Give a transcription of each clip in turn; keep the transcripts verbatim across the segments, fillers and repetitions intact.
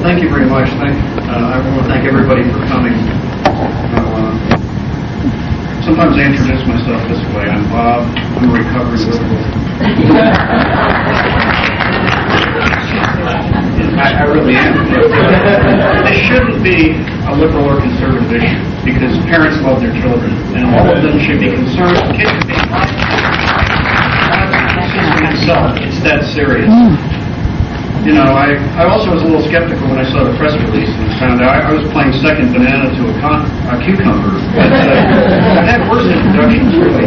thank you very much. Thank, uh, I want to thank everybody for coming. Uh, sometimes I introduce myself this way. I'm Bob. I'm a recovering liberal. I, I really am. This shouldn't be a liberal or conservative issue because parents love their children, and all of them should be concerned. Kids should be itself. It's that serious. You know, I, I also was a little skeptical when I saw the press release and found out I, I was playing second banana to a, con, a cucumber. But uh, I've had worse introductions, really.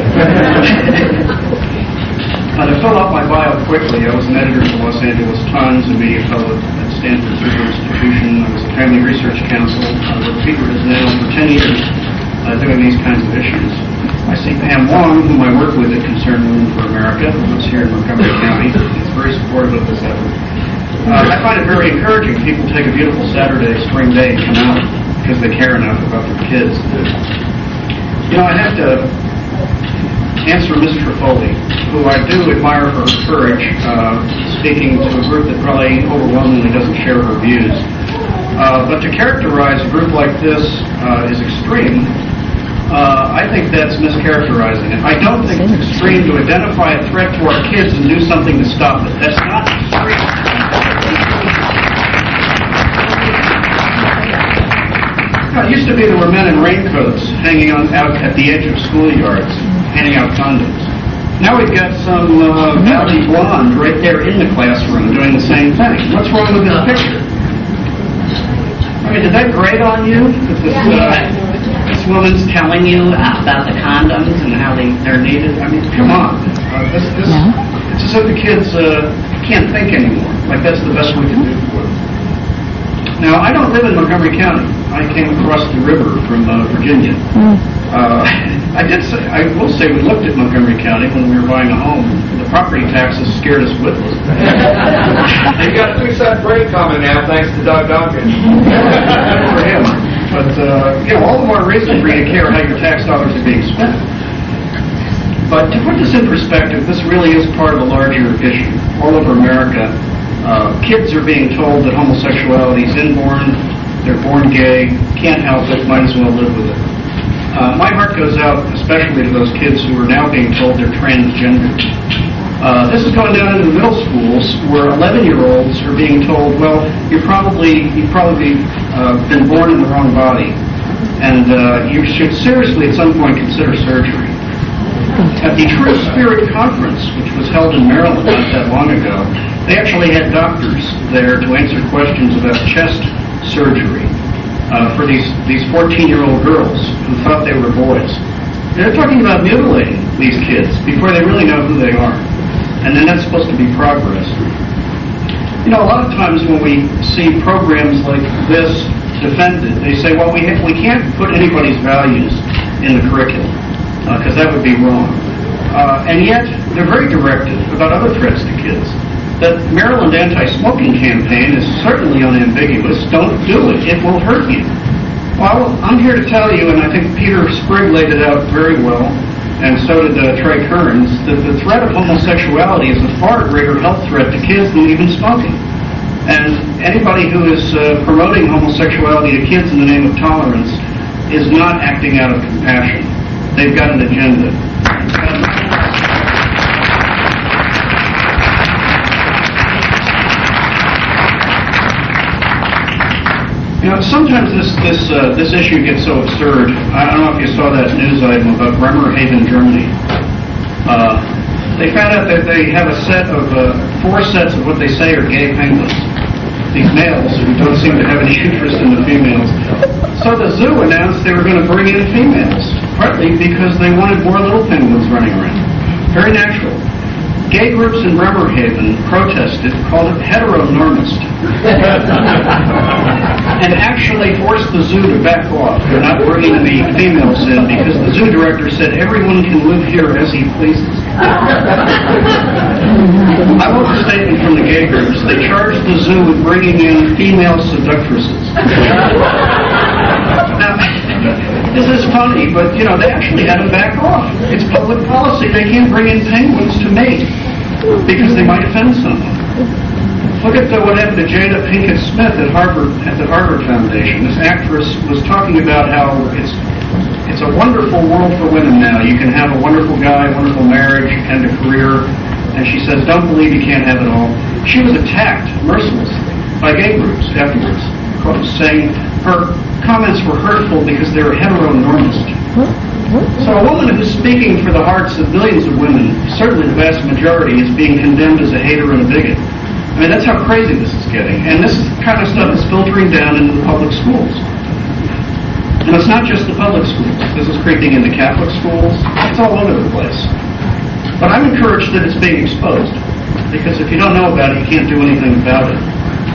uh, to fill out my bio quickly, I was an editor for Los Angeles Times, a media fellow at Stanford Super Institution. I was a family research counsel uh, with Peter Isnell for ten years uh, doing these kinds of issues. I see Pam Wong, whom I work with at Concerned Women for America, who lives here in Montgomery County. She's very supportive of this effort. Uh, I find it very encouraging. People take a beautiful Saturday, spring day, and come out because they care enough about their kids. You know, I have to answer Miz Trifoli, who I do admire her courage, uh, speaking to a group that probably overwhelmingly doesn't share her views. Uh, but to characterize a group like this uh, as extreme, uh, I think that's mischaracterizing it. I don't think it's extreme to identify a threat to our kids and do something to stop it. That's not extreme. It used to be there were men in raincoats hanging on, out at the edge of schoolyards, handing out condoms. Now we've got some uh, valley blonde right there in the classroom doing the same thing. What's wrong with this picture? I mean, did that grate on you? That this, uh, this woman's telling you about the condoms and how they, they're needed? I mean, come on. Uh, this, this, no. It's as if the kids uh, can't think anymore. Like that's the best we can do for them. Now, I don't live in Montgomery County. I came across the river from uh, Virginia. Mm. Uh, I did say, I will say we looked at Montgomery County when we were buying a home. The property taxes scared us witless. They've got a two-cent break coming now, thanks to Doug Duncan. For him. But, uh, you know, all the more reason for you to care how your tax dollars are being spent. But to put this in perspective, this really is part of a larger issue. All over America, Uh, kids are being told that homosexuality is inborn, they're born gay, can't help it, might as well live with it. Uh, my heart goes out especially to those kids who are now being told they're transgender. Uh, this is going down into the middle schools where eleven-year-olds are being told, well, you're probably, you've probably uh, been born in the wrong body, and uh, you should seriously at some point consider surgery. At the True Spirit Conference, which was held in Maryland not that long ago, they actually had doctors there to answer questions about chest surgery uh, for these these fourteen-year-old girls who thought they were boys. They're talking about mutilating these kids before they really know who they are. And then that's supposed to be progress. You know, a lot of times when we see programs like this defended, they say, well, we, ha- we can't put anybody's values in the curriculum, because uh, that would be wrong. Uh, and yet, they're very directive about other threats to kids. The Maryland anti-smoking campaign is certainly unambiguous. Don't do it. It will hurt you. Well, I'm here to tell you, and I think Peter Sprigg laid it out very well, and so did uh, Trey Kearns, that the threat of homosexuality is a far greater health threat to kids than even smoking. And anybody who is uh, promoting homosexuality to kids in the name of tolerance is not acting out of compassion. They've got an agenda. You know, sometimes this this uh, this issue gets so absurd. I don't know if you saw that news item about Bremerhaven, Germany. Uh, they found out that they have a set of uh, four sets of what they say are gay penguins. These males who don't seem to have any interest in the females. So the zoo announced they were going to bring in females, partly because they wanted more little penguins running around. Very natural. Gay groups in Bremerhaven protested, called it heteronormist, and actually forced the zoo to back off. They're not bringing the females in because the zoo director said everyone can live here as he pleases. I want a statement from the gay groups. They charged the zoo with bringing in female seductresses. Now, this is funny, but, you know, they actually had to back off. It's public policy. They can't bring in penguins to mate because they might offend someone. Look at the, what happened to Jada Pinkett Smith at Harvard, at the Harvard Foundation. This actress was talking about how it's it's a wonderful world for women now. You can have a wonderful guy, wonderful marriage, and a career. And she says, don't believe you can't have it all. She was attacked mercilessly by gay groups afterwards, saying her comments were hurtful because they were heteronormist. So a woman who's speaking for the hearts of millions of women, certainly the vast majority, is being condemned as a hater and a bigot. I mean, that's how crazy this is getting. And this kind of stuff is filtering down into the public schools. And it's not just the public schools. This is creeping into Catholic schools. It's all over the place. But I'm encouraged that it's being exposed, because if you don't know about it, you can't do anything about it.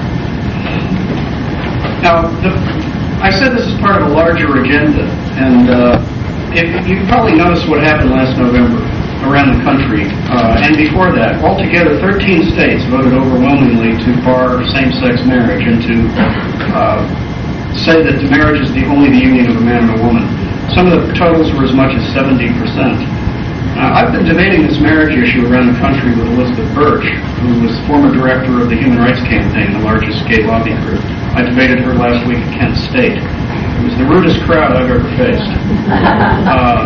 Now, the, I said this is part of a larger agenda, and uh, if, you probably noticed what happened last November around the country, uh, and before that, altogether thirteen states voted overwhelmingly to bar same-sex marriage and to uh, say that the marriage is the only the union of a man and a woman. Some of the totals were as much as seventy percent. Uh, I've been debating this marriage issue around the country with Elizabeth Birch, who was former director of the Human Rights Campaign, the largest gay lobby group. I debated her last week at Kent State. It was the rudest crowd I've ever faced. Uh,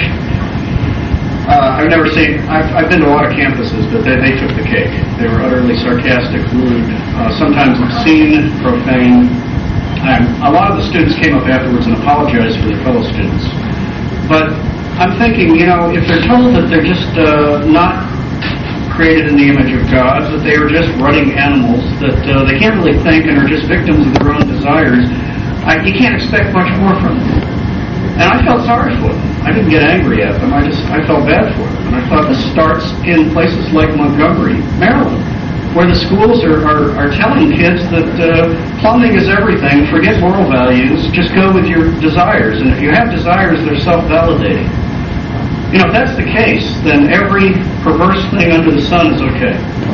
uh, I've never seen, I've, I've been to a lot of campuses, but they, they took the cake. They were utterly sarcastic, rude, uh, sometimes obscene, profane. Um, a lot of the students came up afterwards and apologized for their fellow students. But I'm thinking, you know, if they're told that they're just uh, not created in the image of God, that they are just rutting animals, that uh, they can't really think and are just victims of their own desires, I, you can't expect much more from them. And I felt sorry for them. I didn't get angry at them. I just I felt bad for them. And I thought this starts in places like Montgomery, Maryland, where the schools are, are, are telling kids that uh, plumbing is everything, forget moral values, just go with your desires. And if you have desires, they're self-validating. You know, if that's the case, then every perverse thing under the sun is okay.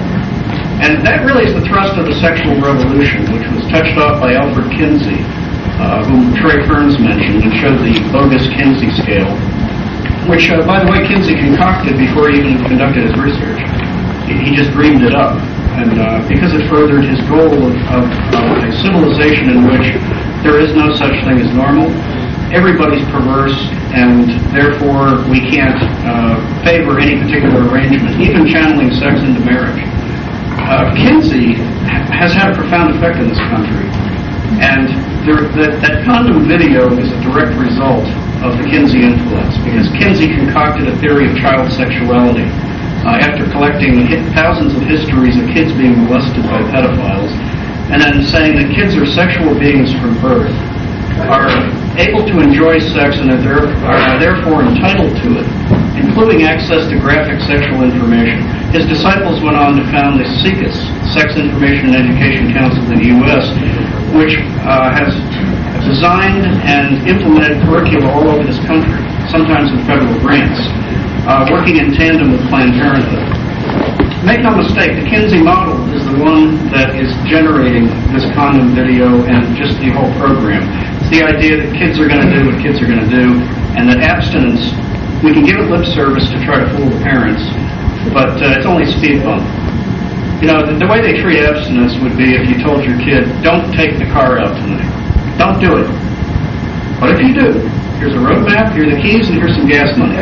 And that really is the thrust of the sexual revolution, which was touched off by Alfred Kinsey, uh, whom Trey Kearns mentioned, and showed the bogus Kinsey scale, which, uh, by the way, Kinsey concocted before he even conducted his research. He, he just dreamed it up. And uh, because it furthered his goal of, of, of a civilization in which there is no such thing as normal, everybody's perverse, and therefore we can't uh, favor any particular arrangement, even channeling sex into marriage. Uh, Kinsey has had a profound effect in this country, and there, that, that condom video is a direct result of the Kinsey influence, because Kinsey concocted a theory of child sexuality uh, after collecting thousands of histories of kids being molested by pedophiles, and then saying that kids are sexual beings from birth, are able to enjoy sex and are, are therefore entitled to it, including access to graphic sexual information. His disciples went on to found the SIECUS, Sex Information and Education Council in the U S, which uh, has designed and implemented curricula all over this country, sometimes with federal grants, uh, working in tandem with Planned Parenthood. Make no mistake, the Kinsey model is the one that is generating this condom video and just the whole program. It's the idea that kids are going to do what kids are going to do, and that abstinence, we can give it lip service to try to fool the parents, but uh, it's only a speed bump. You know, the, the way they treat abstinence would be if you told your kid, don't take the car out tonight. Don't do it. What if you do? Here's a road map, here are the keys, and here's some gas money.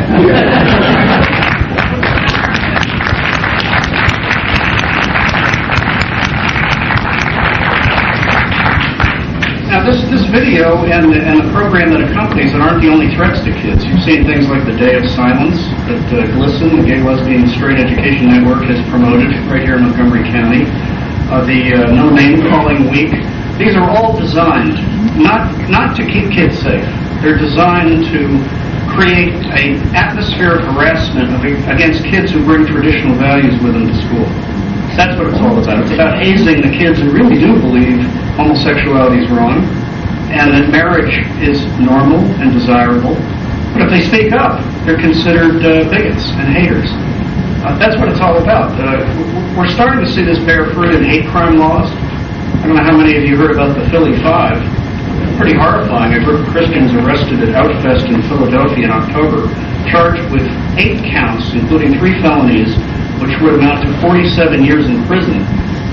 Now, this, this video and the, and the program that accompanies it aren't the only threats to kids. You've seen things like the Day of Silence that uh, GLSEN, the Gay, Lesbian, Straight Education Network, has promoted right here in Montgomery County. Uh, the uh, No Name Calling Week. These are all designed not not to keep kids safe. They're designed to create an atmosphere of harassment of, against kids who bring traditional values with them to school. That's what it's all about. It's about hazing the kids who really do believe homosexuality is wrong and that marriage is normal and desirable. But if they speak up, they're considered uh, bigots and haters. Uh, that's what it's all about. Uh, we're starting to see this bear fruit in hate crime laws. I don't know how many of you heard about the Philly Five. Pretty horrifying. A group of Christians arrested at Outfest in Philadelphia in October, charged with eight counts, including three felonies, which would amount to forty-seven years in prison,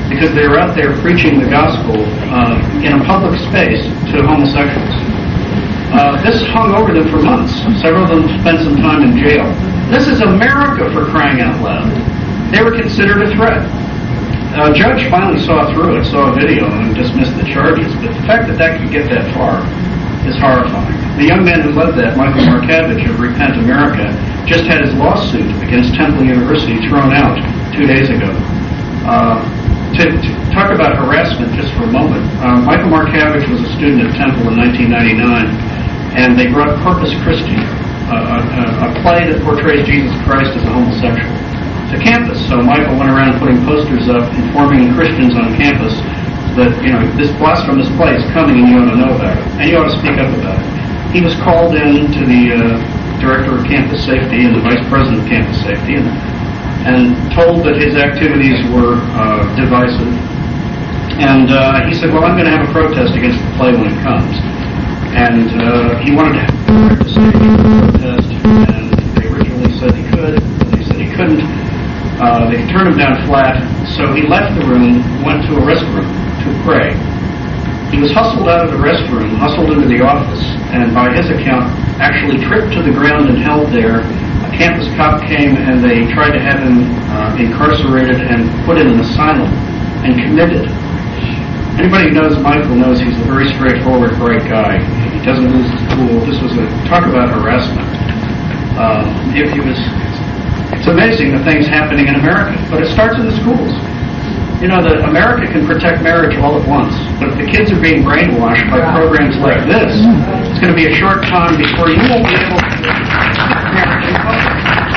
because they were out there preaching the gospel uh, in a public space to homosexuals. Uh, this hung over them for months. Several of them spent some time in jail. This is America, for crying out loud. They were considered a threat. A judge finally saw through it, saw a video, and dismissed the charges. But the fact that that could get that far is horrifying. The young man who led that, Michael Markavich of Repent America, just had his lawsuit against Temple University thrown out two days ago. Uh, to, to talk about harassment just for a moment, uh, Michael Markavich was a student at Temple in nineteen ninety-nine, and they brought Corpus Christi, uh, a, a play that portrays Jesus Christ as a homosexual, to campus. So Michael went around putting posters up informing Christians on campus that, you know, this blasphemous play is coming and you ought to know about it, and you ought to speak up about it. He was called in to the uh, director of campus safety and the vice president of campus safety and, and told that his activities were uh, divisive. And uh, he said, well, I'm going to have a protest against the play when it comes. And uh, he wanted to have a protest, and they originally said he could, and they said he couldn't. Uh, they turned him down flat, so he left the room, went to a restroom to pray. He was hustled out of the restroom, hustled into the office, and by his account, actually tripped to the ground and held there. A campus cop came and they tried to have him uh, incarcerated and put in an asylum and committed. Anybody who knows Michael knows he's a very straightforward, bright guy. He doesn't lose his cool. This was a talk about harassment. Um, it, it was. It's amazing the things happening in America, but it starts in the schools. You know, that America can protect marriage all at once, but if the kids are being brainwashed by programs like this, it's going to be a short time before you won't be able to marriage in public.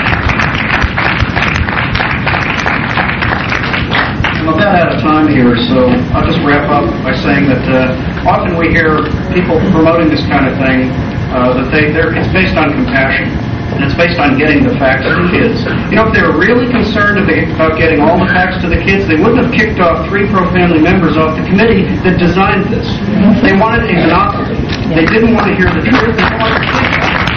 I'm about out of time here, so I'll just wrap up by saying that uh, often we hear people promoting this kind of thing, uh, that they, they're, it's based on compassion. And it's based on getting the facts to the kids. You know, if they were really concerned about getting all the facts to the kids, they wouldn't have kicked off three pro-family members off the committee that designed this. They wanted a monopoly. They didn't want to hear the truth. They wanted to think about it.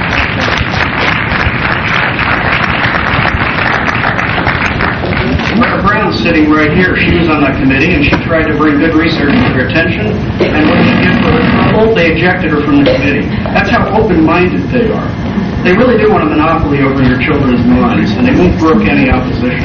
Mara Brown's sitting right here. She was on that committee, and she tried to bring good research to their attention. And when she did for her trouble, they ejected her from the committee. That's how open-minded they are. They really do want a monopoly over your children's minds, and they won't brook any opposition.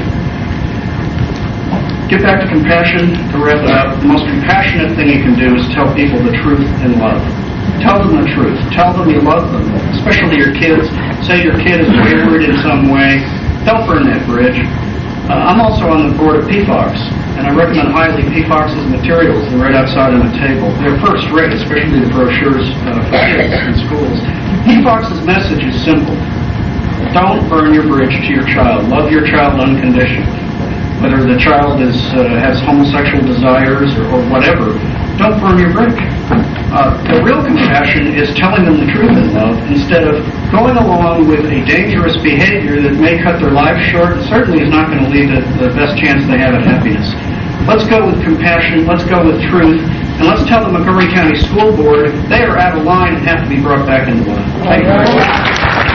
Get back to compassion. To wrap it up, the most compassionate thing you can do is tell people the truth in love. Tell them the truth. Tell them you love them, especially your kids. Say your kid is wayward in some way. Don't burn that bridge. Uh, I'm also on the board of P FOX, and I recommend highly P FOX's materials. They're right outside on the table. They're first rate, especially the brochures uh, for kids in schools. P FOX's message is simple. Don't burn your bridge to your child. Love your child unconditionally. Whether the child is uh, has homosexual desires or, or whatever, don't burn your bridge. Uh, the real compassion is telling them the truth in love instead of going along with a dangerous behavior that may cut their lives short and certainly is not going to lead to the best chance they have at happiness. Let's go with compassion. Let's go with truth. And let's tell the Montgomery County School Board they are out of line and have to be brought back into line. Thank you very much.